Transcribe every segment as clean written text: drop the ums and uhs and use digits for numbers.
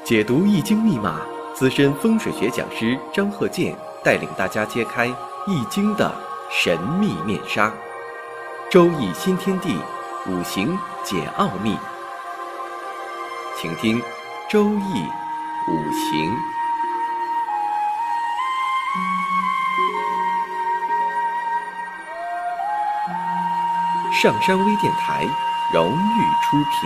解读易经密码，资深风水学讲师张鹤剑带领大家揭开易经的神秘面纱。周易新天地，五行解奥秘。请听周易五行。上山微电台荣誉出品。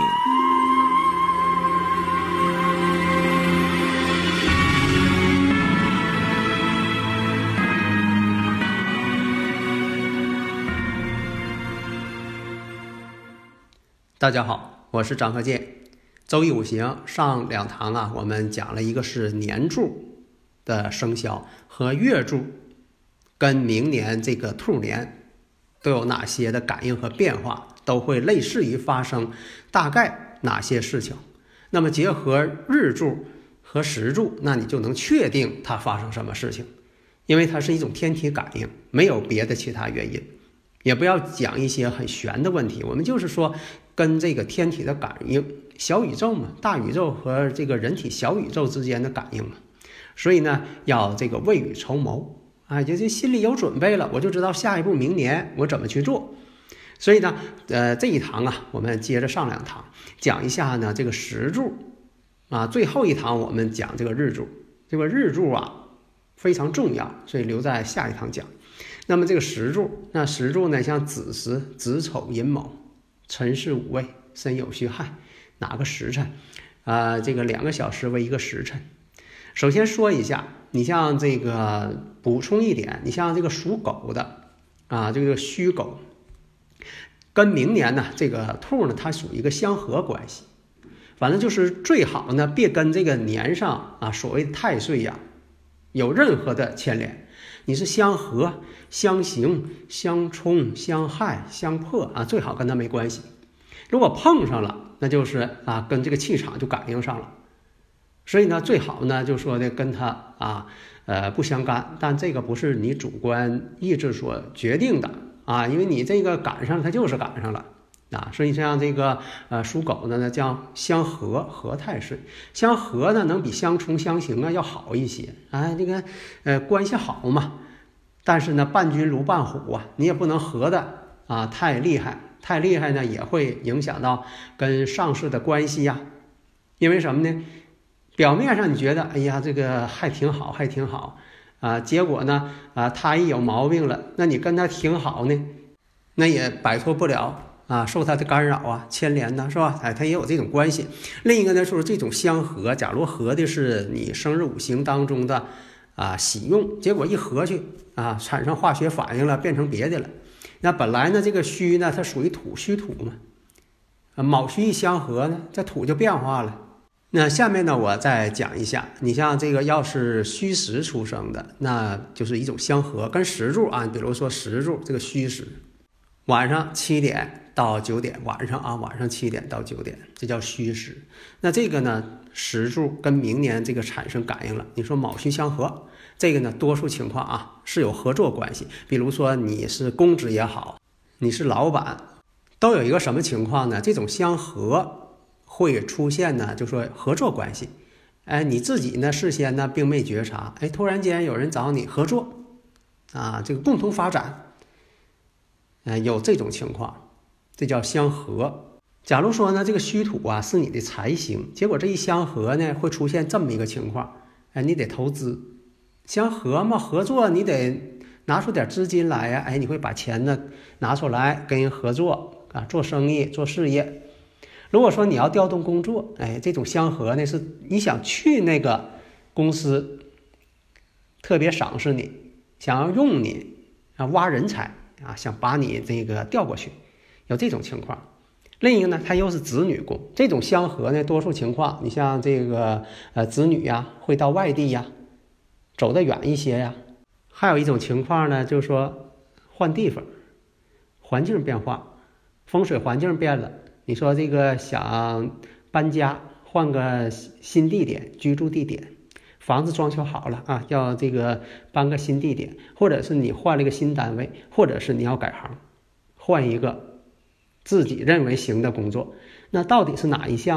大家好，我是张鹤剑。周易五行上两堂啊，我们讲了一个是年柱的生肖和月柱跟明年这个兔年都有哪些的感应和变化，都会类似于发生大概哪些事情。那么结合日柱和时柱，那你就能确定它发生什么事情，因为它是一种天体感应，没有别的其他原因。也不要讲一些很玄的问题，我们就是说跟这个天体的感应，小宇宙嘛，大宇宙和这个人体小宇宙之间的感应嘛。所以呢，要这个未雨绸缪啊，就心里有准备了，我就知道下一步明年我怎么去做。所以呢，这一堂啊，我们接着上两堂讲一下呢这个时柱啊，最后一堂我们讲这个日柱。这个日柱啊非常重要，所以留在下一堂讲。那么这个时柱，那时柱呢，像子时、子丑、寅卯、辰巳午未、申酉戌亥，哪个时辰这个2个小时为一个时辰。首先说一下，你像这个补充一点，你像这个属狗的这个戌狗跟明年呢这个兔呢，它属于一个相合关系。反正就是最好呢别跟这个年上所谓的太岁呀有任何的牵连。你是相合、相刑、相冲、相害、相破最好跟它没关系。如果碰上了，那就是跟这个气场就感应上了。所以呢，最好呢就说的跟它不相干，但这个不是你主观意志所决定的因为你这个赶上它就是赶上了所以像这个属狗的呢叫相合，合太岁。相合呢能比相冲相刑要好一些这个关系好嘛。但是呢伴君如伴虎你也不能合的太厉害，太厉害呢也会影响到跟上司的关系因为什么呢？表面上你觉得哎呀这个还挺好还挺好结果呢他一有毛病了，那你跟他挺好呢，那也摆脱不了受他的干扰牵连是吧？他也有这种关系。另一个呢就是这种相合，假如合的是你生日五行当中的喜用，结果一合去产生化学反应了，变成别的了。那本来呢这个戌呢它属于土，戌土嘛，卯戌一相合呢，这土就变化了。那下面呢我再讲一下，你像这个要是戌时出生的，那就是一种相合，跟时柱比如说时柱这个戌时，晚上7点到9点，晚上7点到9点，这叫戌时。那这个呢时柱跟明年这个产生感应了。你说卯戌相合，这个呢多数情况是有合作关系。比如说你是公职也好，你是老板，都有一个什么情况呢？这种相合会出现呢就说合作关系。你自己呢事先呢并没觉察，突然间有人找你合作这个共同发展有这种情况，这叫相合。假如说呢这个戌土是你的财星，结果这一相合呢会出现这么一个情况，你得投资。相合嘛，合作你得拿出点资金来你会把钱呢拿出来跟人合作做生意做事业。如果说你要调动工作，这种相合呢是你想去那个公司特别赏识你，想要用你挖人才想把你这个调过去，有这种情况。另一个呢它又是子女宫，这种相合呢多数情况你像这个子女会到外地走得远一些还有一种情况呢就是说换地方，环境变化，风水环境变了，你说这个想搬家换个新地点居住地点，房子装修好了要这个搬个新地点，或者是你换了一个新单位，或者是你要改行换一个自己认为行的工作，那到底是哪一项呢？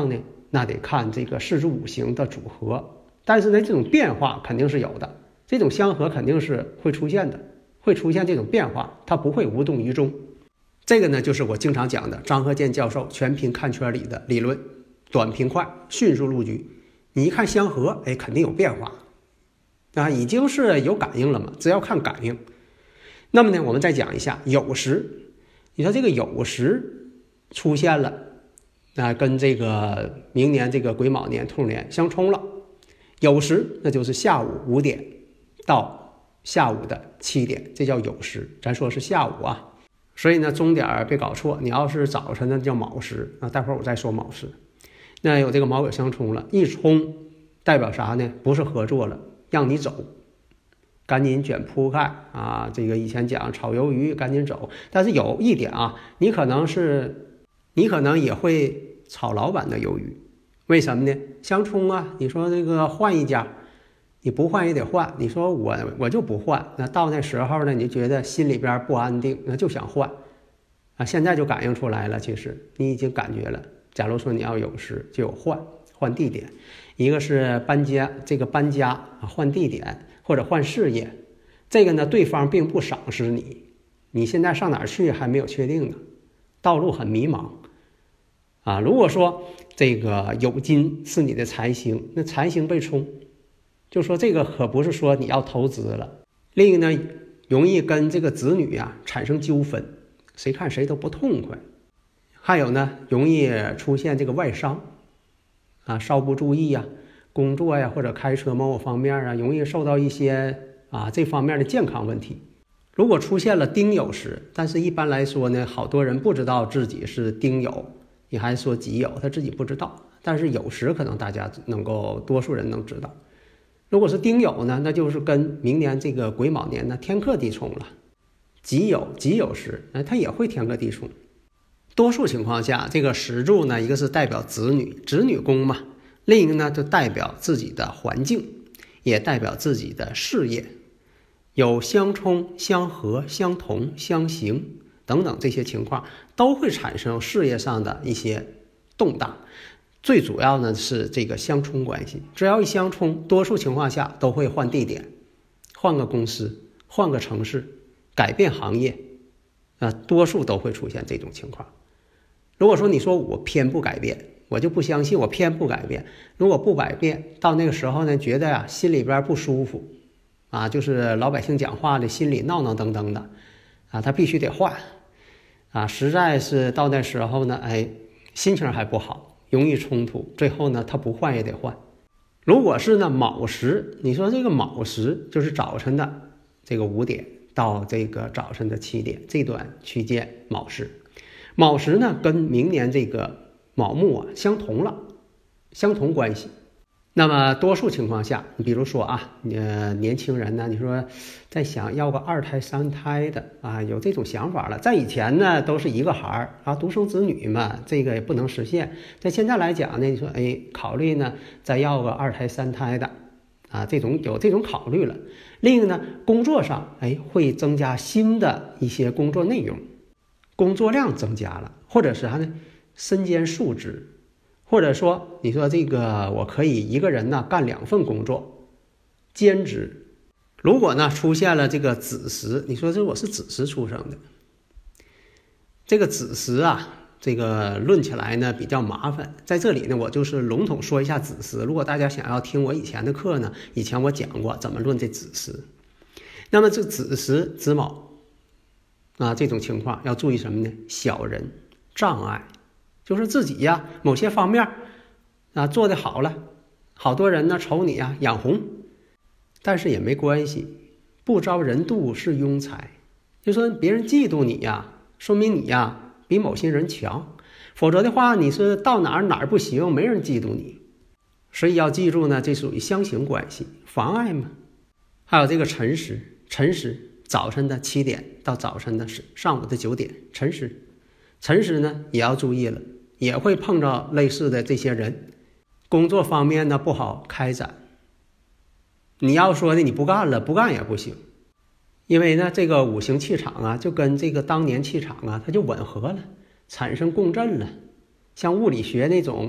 那得看这个四柱五行的组合，但是呢，这种变化肯定是有的，这种相合肯定是会出现的，会出现这种变化，它不会无动于衷。这个呢，就是我经常讲的张鹤健教授全凭看圈里的理论，短平快，迅速入局。你一看相合，哎，肯定有变化啊，已经是有感应了嘛，只要看感应。那么呢，我们再讲一下酉时，你说这个酉时出现了，跟这个明年这个癸卯年兔年相冲了。酉时那就是下午5点到下午的7点，这叫酉时，咱说是下午啊。所以呢，钟点别搞错，你要是早晨呢叫卯时，待会儿我再说卯时。那有这个卯酉相冲了，一冲代表啥呢？不是合作了，让你走，赶紧卷铺盖啊！这个以前讲炒鱿鱼，赶紧走。但是有一点啊，你可能也会炒老板的鱿鱼，为什么呢？相冲啊，你说这个换一家，你不换也得换。你说我就不换，那到那时候呢，你就觉得心里边不安定，那就想换啊。现在就感应出来了，其实你已经感觉了。假如说你要有时就有换地点，一个是搬家，这个搬家啊换地点或者换事业，这个呢对方并不赏识你，你现在上哪儿去还没有确定呢，道路很迷茫啊。如果说这个酉金是你的财星，那财星被冲，就说这个可不是说你要投资了。另一个呢，容易跟这个子女啊产生纠纷，谁看谁都不痛快。还有呢，容易出现这个外伤啊，稍不注意啊，工作呀或者开车某方面啊，容易受到一些这方面的健康问题。如果出现了丁酉时，但是一般来说呢，好多人不知道自己是丁酉，你还说己酉，他自己不知道。但是酉时可能大家能够，多数人能知道。如果是丁酉呢，那就是跟明年这个癸卯年呢天克地冲了。己酉时，它也会天克地冲。多数情况下，这个时柱呢，一个是代表子女宫嘛，另一个呢就代表自己的环境，也代表自己的事业。有相冲、相合、相同、相刑等等这些情况，都会产生事业上的一些动荡。最主要呢是这个相冲关系，只要一相冲，多数情况下都会换地点，换个公司，换个城市，改变行业多数都会出现这种情况。如果说你说我偏不改变，我就不相信，我偏不改变。如果不改变，到那个时候呢，觉得心里边不舒服就是老百姓讲话的心里闹闹腾腾的他必须得换实在是到那时候呢，心情还不好，容易冲突，最后呢他不换也得换。如果是呢卯时，你说这个卯时就是早晨的这个5点到这个早晨的7点这段区间，卯时。卯时呢跟明年这个卯木相同了，相同关系。那么多数情况下，你比如说年轻人呢，你说在想要个2胎3胎的有这种想法了。在以前呢都是一个孩儿独生子女嘛，这个也不能实现。在现在来讲呢，你说考虑呢再要个2胎3胎的有这种考虑了。另一个呢，工作上会增加新的一些工作内容，工作量增加了，或者是身兼数职，或者说你说这个我可以一个人呢干2份工作，兼职。如果呢出现了这个子时，你说我是子时出生的，这个子时这个论起来呢比较麻烦。在这里呢我就是笼统说一下子时，如果大家想要听我以前的课呢，以前我讲过怎么论这子时。那么这子时子卯这种情况要注意什么呢？小人障碍，就是自己某些方面做得好了，好多人呢瞅你眼红，但是也没关系，不招人妒是庸才。就说别人嫉妒你说明你比某些人强，否则的话你是到哪儿不行，没人嫉妒你。所以要记住呢，这属于相刑关系，妨碍嘛。还有这个辰时早晨的7点到早晨的上午的9点，辰时呢也要注意了，也会碰到类似的这些人。工作方面呢不好开展，你要说的你不干了，不干也不行，因为呢这个五行气场就跟这个当年气场它就吻合了，产生共振了。像物理学那种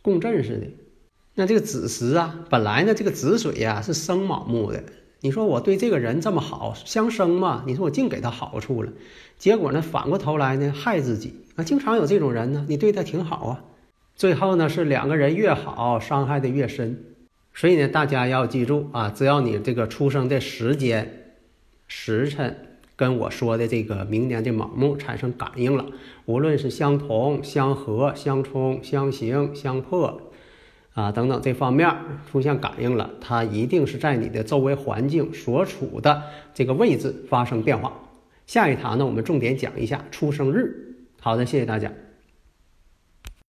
共振似的。那这个子时啊，本来呢这个子水啊是生卯木的，你说我对这个人这么好，相生嘛，你说我净给他好处了，结果呢反过头来呢害自己啊，经常有这种人呢，你对他挺好啊，最后呢是两个人越好，伤害的越深。所以呢大家要记住啊，只要你这个出生的时间时辰跟我说的这个明年的卯木产生感应了，无论是相同、相合、相冲、相刑、相破啊等等这方面出现感应了，它一定是在你的周围环境所处的这个位置发生变化。下一堂呢我们重点讲一下出生日。好的，谢谢大家。